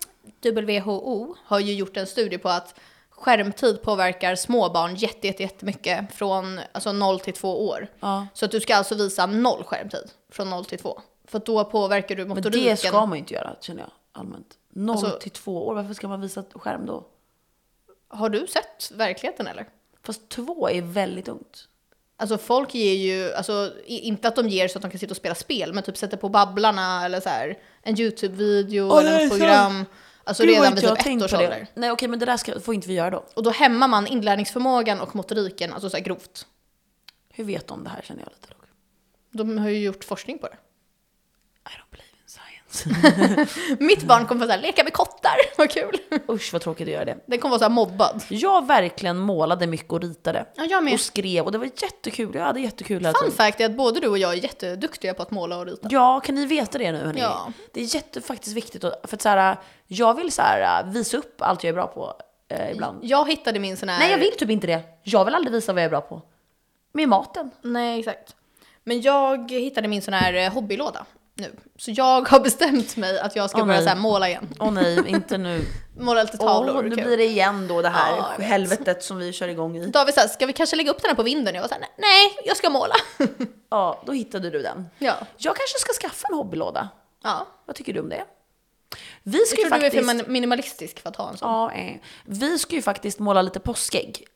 WHO har ju gjort en studie på att skärmtid påverkar småbarn jättemycket från alltså 0 till 2 år. Ja. Så att du ska alltså visa 0 skärmtid från 0 till 2. För att då påverkar du motoriken. Men det ska man ju inte göra, känner jag allmänt. 0 Alltså, till 2 år, varför ska man visa skärm då? Har du sett verkligheten eller? Fast 2 är väldigt ungt. Alltså folk ger ju, alltså inte att de ger så att de kan sitta och spela spel, men typ sätter på Babblarna eller så här en YouTube-video eller ett program. Alltså Gud, redan vid jag typ 1 års ålder. Nej okej, men det där får inte vi göra då. Och då hämmar man inlärningsförmågan och motoriken, alltså så här grovt. Hur vet de det här, känner jag lite dock. De har ju gjort forskning på det. I don't believe in science. Mitt barn kommer att så här, leka med kottar, vad kul. Usch vad tråkigt att göra det. Den kommer vara så här mobbad. Jag verkligen målade mycket och ritade. Ja, jag med. Och skrev, och det var jättekul. Jag hade jättekul hela Fun tiden. fact är att både du och jag är jätteduktiga på att måla och rita. Ja, kan ni veta det nu hörni? Ja. Det är faktiskt viktigt för att så här, jag vill så här, visa upp allt jag är bra på ibland. Jag hittade min sån här... Nej, jag vill typ inte det. Jag vill aldrig visa vad jag är bra på. Med maten. Nej, exakt. Men jag hittade min sån här hobbylåda nu. Så jag har bestämt mig att jag ska börja så här måla igen. Åh nej, inte nu. Måla lite tavlor. Nu kul. blir det igen då det här Ja, jag vet. helvetet som vi kör igång i. David sa, ska vi kanske lägga upp den här på vinden? Jag var såhär, nej, jag ska måla. Ja, då hittade du den. Ja. Jag kanske ska skaffa en hobbylåda. Ja. Vad tycker du om det? Vi Jag ska ju tror faktiskt... du är för minimalistisk för att ha en sån. Ja, vi ska ju faktiskt måla lite påskägg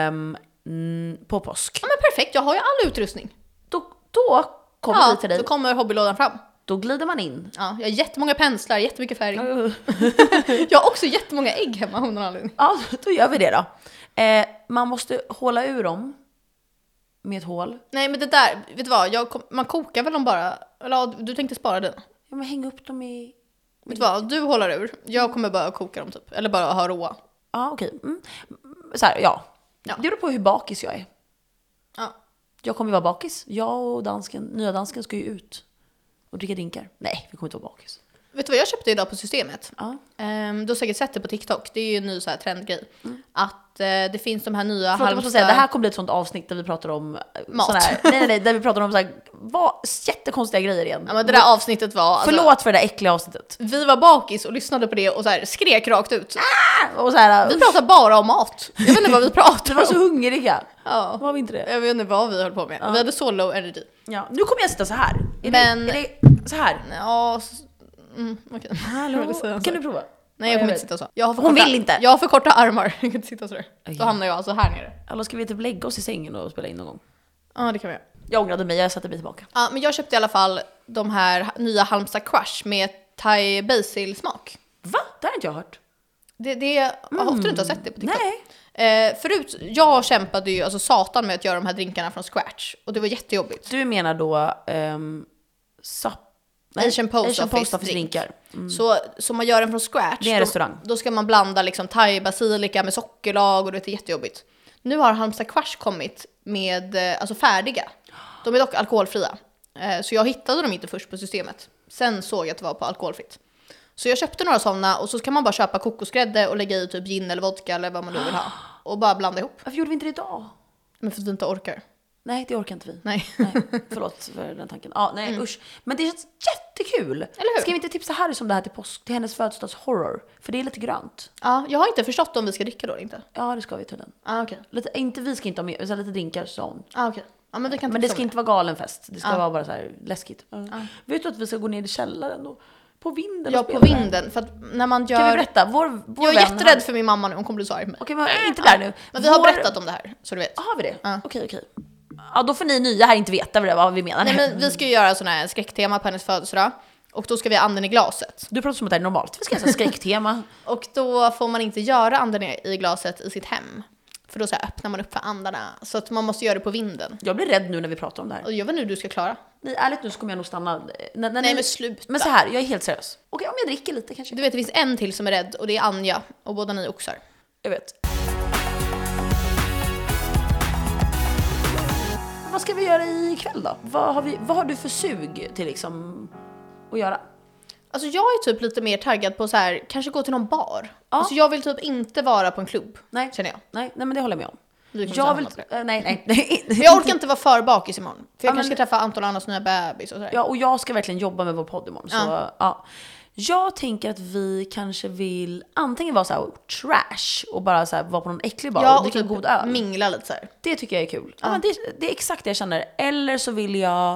på påsk. Ja, men perfekt, jag har ju all utrustning. Då kommer vi till dig. då kommer hobbylådan fram. Då glider man in. Ja, jag har jättemånga penslar, jättemycket färg. Jag har också jättemånga ägg hemma av någon anledning. Ja, då gör vi det då. Man måste håla ur dem med ett hål. Nej, men det där, vet du vad? Man kokar väl dem bara. Eller ja, du tänkte spara den. Ja, men häng upp dem i... Vet du vad? Du håller ur. Jag kommer bara koka dem typ. Eller bara ha råa. Ja, okej. Så här, ja. Ja. Det beror på hur bakis jag är. Ja. Jag kommer ju vara bakis. Jag och nya dansken ska ju ut och dricka drinkar. Nej, vi kommer inte vara bakis. Vet du vad jag köpte idag på Systemet? Ja. Du har säkert sett det på TikTok. Det är ju en ny så här trendgrej. Att det finns de här nya Förlåt, jag måste säga, det här kommer bli ett sånt avsnitt där vi pratar om mat. sån här, nej, där vi pratar om så här, jättekonstiga grejer igen. Ja, men det där avsnittet var... Alltså, Förlåt för det där äckliga avsnittet. vi var bakis och lyssnade på det och så här skrek rakt ut. Och så här, Vi pratar bara om mat. Jag vet inte vad vi pratar vi var så om. hungriga. Ja. Var vi inte det? Jag vet inte vad vi höll på med. Vi hade så low energy. Ja, nu kommer jag sitta så här. Men- Är det så här? Ja, okej. Hallå, Jag vill säga så. kan du prova? Nej, jag kommer inte sitta så. Jag har för Hon korta, vill inte. Jag har för korta armar. Jag kan inte sitta sådär. Då Ja. hamnar jag alltså här nere. Eller ska vi typ lägga oss i sängen och spela in någon gång? Ja, det kan vi göra. Jag ångrade mig, jag satte mig tillbaka. Ja, men jag köpte i alla fall de här nya Halmstad Crush med thai basil smak. Va? Det har inte jag hört. Ofta du inte har sett det på TikTok. Nej. Förut, jag kämpade ju alltså satan med att göra de här drinkarna från scratch. Och det var jättejobbigt. Du menar då Asian Post Office drinkar. Så man gör den från scratch. Det är en restaurang. Då ska man blanda liksom thai basilika med sockerlag och det är jättejobbigt. Nu har Halmstad Crush kommit med alltså färdiga. De är dock alkoholfria. Så jag hittade dem inte först på Systemet. Sen såg jag att det var på alkoholfritt. Så jag köpte några sådana och så kan man bara köpa kokosgrädde och lägga i typ gin eller vodka eller vad man nu vill ha. Och bara blanda ihop. Varför gjorde vi inte det idag? Men för att vi inte orkar. Nej, det orkar inte vi. Nej. Förlåt för den tanken. Ja, nej usch. Men det känns jättekul. Eller hur? Ska vi inte tipsa Harry som det här till påsk, till hennes födelsedagshorror? För det är lite grönt. Ja, jag har inte förstått om vi ska dricka då eller inte. Ja, det ska vi tydligen. Okej. Vi ska inte ha med, så lite drinkar sånt. Okej. Ja, men vi kan Men det tipsa ska om inte vara galen fest. Det ska Ja. vara bara så här läskigt. Vet du att vi ska gå ner i källaren och på vinden Ja, och på spela där? vinden. För att när man gör... Kan vi berätta? Vår Jag är vän jätterädd för min mamma nu, hon kommer bli så arg på mig. Okej, men inte där nu. Men vi har berättat om det här, så du vet. Har vi det? Ja. Okej. Ja, då får ni nya här inte veta vad vi menar. Nej, men vi ska ju göra sån här skräcktema på hennes födelsedag. Och då ska vi ha anden i glaset. Du pratar som att det är normalt. Vi ska göra skräcktema. Och då får man inte göra anden i glaset i sitt hem. För då så här öppnar man upp för andarna. Så att man måste göra det på vinden. Jag blir rädd nu när vi pratar om det här. Och jag vet inte hur du ska klara. Nej, ärligt nu så kommer jag nog stanna. Nej, men sluta. Men så här, jag är helt seriös. Okej, om jag dricker lite kanske. Du vet, det finns en till som är rädd och det är Anja. Och båda ni är oxar. Jag vet. vad ska vi göra ikväll då? Vad har du för sug till liksom att göra? Alltså jag är typ lite mer taggad på så här, kanske gå till någon bar. Ja. Alltså jag vill typ inte vara på en klubb, känner jag. Nej, men det håller jag med om. Jag vill... nej. Men jag orkar inte vara för bakis imorgon. För jag kanske ska träffa Anton och Annas nya bebis och sådär. Ja, och jag ska verkligen jobba med vår podd imorgon. Så, ja. Jag tänker att vi kanske vill antingen vara så här trash och bara så här, vara på någon äcklig bar och dricka typ god öl. Mingla lite så här. Det tycker jag är kul. Ja, men det är exakt det jag känner. Eller så vill jag...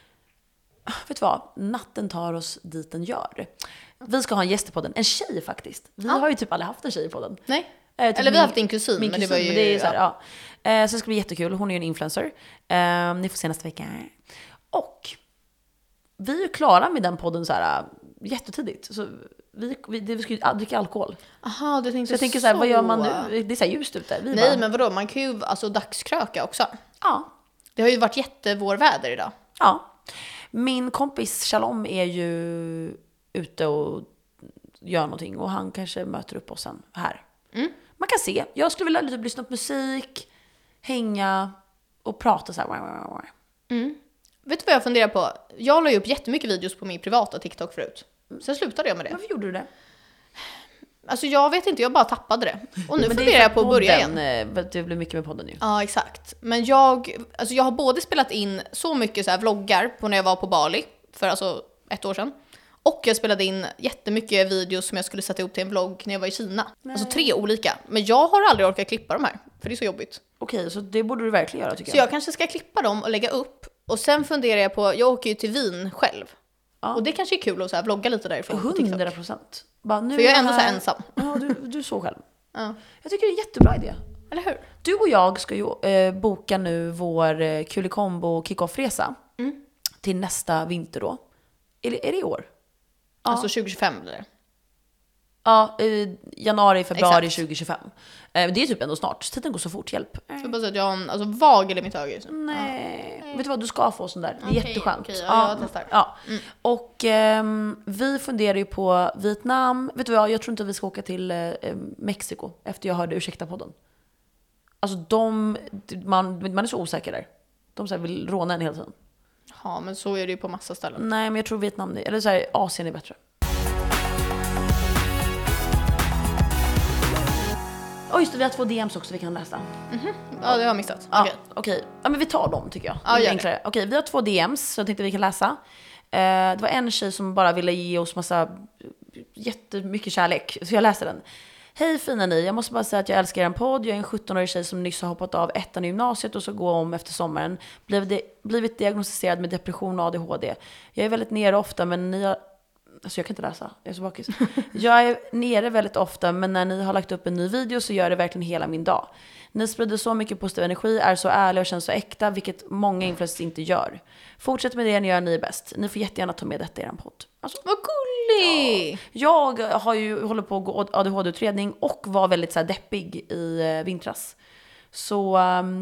Vet du vad? Natten tar oss dit den gör. Vi ska ha en gäst i podden. En tjej faktiskt. Vi har ju typ aldrig haft en tjej i podden. Nej. Eller vi har haft din kusin. Min men kusin, det var ju... men det är så här, så det ska bli jättekul. Hon är ju en influencer. Ni får se nästa vecka. Och vi är klara med den podden så här jättetidigt. Så vi ska ju dricka alkohol. Aha, du tänkte så jag tänker så här, vad gör man nu? Det är så här ljust ute. Nej, men vadå? Man kan ju alltså dagskröka också. Ja. Det har ju varit jättevårväder idag. Ja. Min kompis Shalom är ju ute och gör någonting. Och han kanske möter upp oss sen här. Man kan se. Jag skulle vilja lite lyssna på musik, hänga och prata så här. Vet du vad jag funderar på? Jag la ju upp jättemycket videos på min privata TikTok förut. Sen slutade jag med det. Varför gjorde du det? Alltså jag vet inte, jag bara tappade det. Och nu funderar jag på att börja igen. Det blir mycket med podden ju. Ja, exakt. Men jag har både spelat in så mycket så här vloggar på när jag var på Bali för alltså 1 år sedan. Och jag spelade in jättemycket videos som jag skulle sätta ihop till en vlogg när jag var i Kina. Nej. Alltså 3 olika. Men jag har aldrig orkat klippa de här, för det är så jobbigt. Okej, så det borde du verkligen göra tycker jag. Så jag kanske ska klippa dem och lägga upp. Och sen funderar jag på, jag åker ju till Wien själv. Ja. Och det kanske är kul att så här vlogga lite därifrån 100%. För jag är ändå så här ensam. Ja, du är så själv. Ja. Jag tycker det är en jättebra idé. Eller hur? Du och jag ska ju boka nu vår Kulikombo kick-off-resa. Till nästa vinter då. Är det i år? Ja. Alltså 2025 blir det. Ja, januari, februari Exakt. 2025. Det är typ ändå snart. Tiden går så fort, hjälp. Jag bara säga att jag har en vagel i mitt öga just nu. Nej. Vet du vad, du ska få sån där. Det är jätteskönt. Okej, jag testar. Ja. Och vi funderar ju på Vietnam. Vet du vad, jag tror inte att vi ska åka till Mexiko efter jag hörde Ursäkta-podden. Alltså man är så osäker där. De så här vill råna en hela tiden. Ja, men så är det ju på massa ställen. Nej, men jag tror Vietnam, eller så här, Asien är bättre. Just det, vi har 2 DMs också vi kan läsa. Ja, det har jag missat. Ja, okej. Ja, men vi tar dem tycker jag. Ja, det är enklare. Okej, vi har 2 DMs så jag tänkte vi kan läsa. Det var en tjej som bara ville ge oss jättemycket kärlek. Så jag läste den. Hej fina ni, jag måste bara säga att jag älskar er podd. Jag är en 17-årig tjej som nyss har hoppat av 1:an i gymnasiet och så går om efter sommaren. Blivit diagnostiserad med depression och ADHD. Jag är väldigt nere ofta men ni har... Alltså jag kan inte läsa, jag är så bakis. Jag är nere väldigt ofta men när ni har lagt upp en ny video så gör det verkligen hela min dag. Ni sprider så mycket positiv energi, är så ärliga och känns så äkta, vilket många influencers inte gör. Fortsätt med det ni gör, ni är bäst. Ni får jättegärna ta med detta i er podd. Alltså, vad gullig! Ja. Jag har ju hållit på att gå ADHD-utredning och var väldigt så här deppig i vintras. Så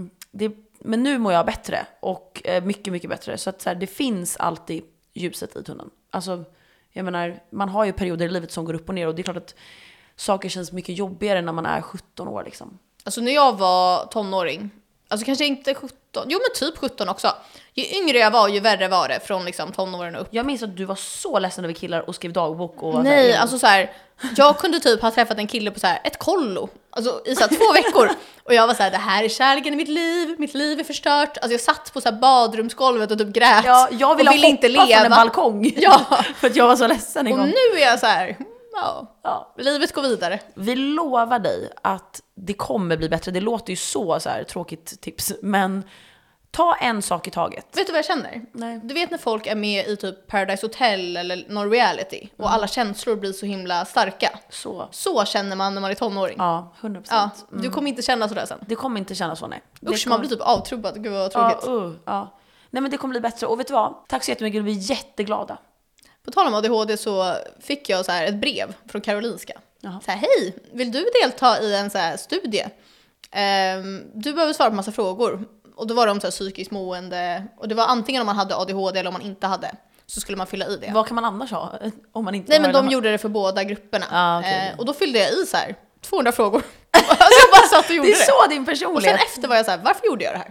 men nu mår jag bättre och mycket, mycket bättre. Så att så här, det finns alltid ljuset i tunneln. Alltså, jag menar, man har ju perioder i livet som går upp och ner och det är klart att saker känns mycket jobbigare när man är 17 år liksom. Alltså när jag var tonåring, alltså kanske inte 17, jo men typ 17 också. Ju yngre jag var, ju värre var det från liksom tonåren upp. Jag minns att du var så ledsen över killar och skrev dagbok och nej, så här, alltså så här, jag kunde typ ha träffat en kille på så här ett kollo, alltså i så här 2 veckor. Och jag var så här, det här är kärleken i mitt liv är förstört. Alltså jag satt på så här badrumsgolvet och typ grät. Ja, jag ville inte leva från en balkong. Ja. För att jag var så ledsen en gång. Och nu är jag så här, ja, livet går vidare. Vi lovar dig att det kommer bli bättre. Det låter ju så här tråkigt tips, men ta en sak i taget. Vet du vad jag känner? Nej. Du vet när folk är med i typ Paradise Hotel eller någon reality och alla känslor blir så himla starka. Så känner man när man är tonåring. Ja, 100%. Ja, du kommer inte känna sådär sen. Det kommer inte kännas så, nej. Usch, man blir typ avtrubbad. Gud vad tråkigt. Ja. Nej, men det kommer bli bättre. Och vet du vad? Tack så jättemycket, vi är jätteglada. På tal om ADHD så fick jag så här ett brev från Karolinska. Jaha. Så här, hej, vill du delta i en så här studie? Du behöver svara på massa frågor. Och då var de så här psykiskt mående. Och det var antingen om man hade ADHD eller om man inte hade. Så skulle man fylla i det. Vad kan man annars ha om man inte nej, har men de gjorde det för båda grupperna. Okay. Och då fyllde jag i så här 200 frågor. Alltså jag bara satt och gjorde det. Det är så din personlighet. Och sen efter var jag så här, varför gjorde jag det här?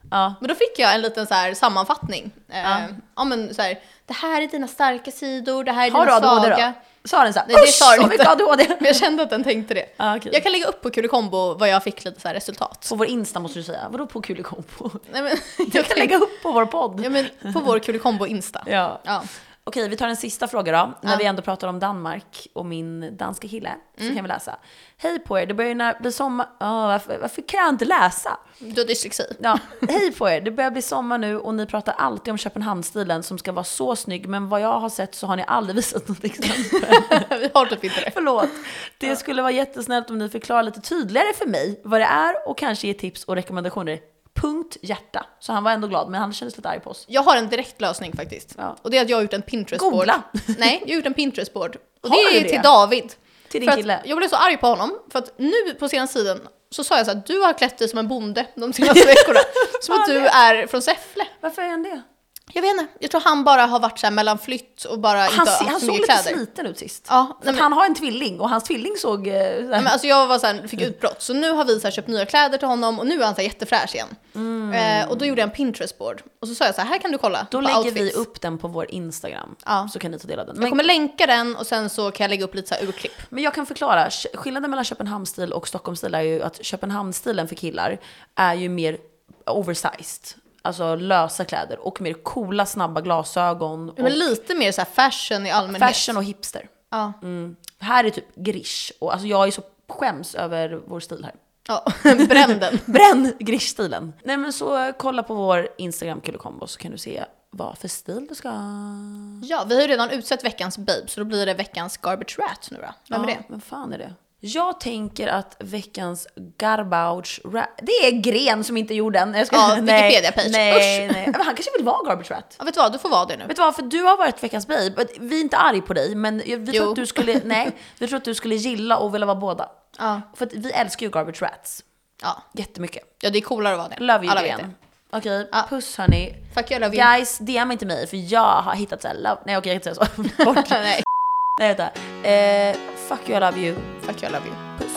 Ja. Men då fick jag en liten så här sammanfattning. Ja men så här, det här är dina starka sidor, det här är Har dina du ADHD svaga. då? Sa den så här, Nej, det sa den så inte. mycket ADHD. Men jag kände att den tänkte det. Okay. Jag kan lägga upp på Kulikombo vad jag fick lite så här resultat. På vår Insta måste du säga. Vadå på Kulikombo? Nej, men, Jag kan lägga upp på vår podd. Ja, men på vår Kulikombo Insta. Ja. Ja. Okej, vi tar en sista fråga då. När vi ändå pratar om Danmark och min danska kille. Så kan vi läsa. Hej på er, det börjar bli sommar. Varför kan jag inte läsa? Du har dyslexi. Ja, hej på er, det börjar bli sommar nu och ni pratar alltid om Köpenhamnsstilen som ska vara så snygg, men vad jag har sett så har ni aldrig visat något exempel. Vi har typ inte det. Förlåt. Det skulle vara jättesnällt om ni förklarar lite tydligare för mig vad det är och kanske ge tips och rekommendationer. Punkt hjärta. Så han var ändå glad, men han kändes lite arg på oss. Jag har en direkt lösning faktiskt. Ja. Och det är att jag har gjort en Pinterest-board. Googla. Nej, jag har gjort en Pinterest-board. Och Har det du är det? till David. Till din För att kille. jag blev så arg på honom. För att nu på senaste tiden så sa jag så här, du har klätt dig som en bonde de senaste veckorna. Som att du är från Säffle. Varför är han det? Jag vet inte, jag tror han bara har varit så här mellan flytt och bara inte Han haft såg så mycket lite kläder. sliten ut sist. Ja, För att han har en tvilling och hans tvilling såg... Nej, men alltså jag var så här, fick utbrott. Så nu har vi så här, köpt nya kläder till honom och nu är han så här, jättefräsch igen. Och då gjorde jag en Pinterest-board. Och så sa jag så här kan du kolla Då på lägger outfits. vi upp den på vår Instagram. Ja. Så kan ni ta del av den. Jag kommer länka den och sen så kan jag lägga upp lite så här urklipp. Men jag kan förklara, skillnaden mellan Köpenhamnsstil och Stockholmsstil är ju att Köpenhamnsstilen för killar är ju mer oversized. Alltså lösa kläder och mer coola, snabba glasögon. Men lite mer så här fashion i allmänhet. Fashion och hipster. Ja. Här är typ grish. Och alltså jag är så skäms över vår stil här. Ja, bränn den. Bränn grish-stilen. Nej men så kolla på vår Instagram Kulikombo så kan du se vad för stil du ska. Ja, vi har ju redan utsett veckans babe, så då blir det veckans garbage rat nu då. Vem är det? Vem fan är det? Jag tänker att veckans garbage rat, det är Gren som inte gjorde den. Jag ska, Ja, Wikipedia-page. Nej. Men han kanske vill vara garbage rat. Ja, vet du vad? Du får vara det nu. Vet du vad, för du har varit veckans babe. Vi är inte arg på dig, men vi tror att du skulle, vi tror att du skulle gilla och vilja vara båda. Ja. För att vi älskar ju garbage rats. Ja. Jättemycket. Ja, det är coolare att vara det. Love you Alla vet Gren. det. Okej, Ja. puss hörni. Fuck you, I love you. Guys, DM inte mig för jag har hittat såhär love. Nej okej, jag kan inte säga så. Bort. Nej. Nej vänta. Fuck you, I love you. Fuck you, I love you. Puss.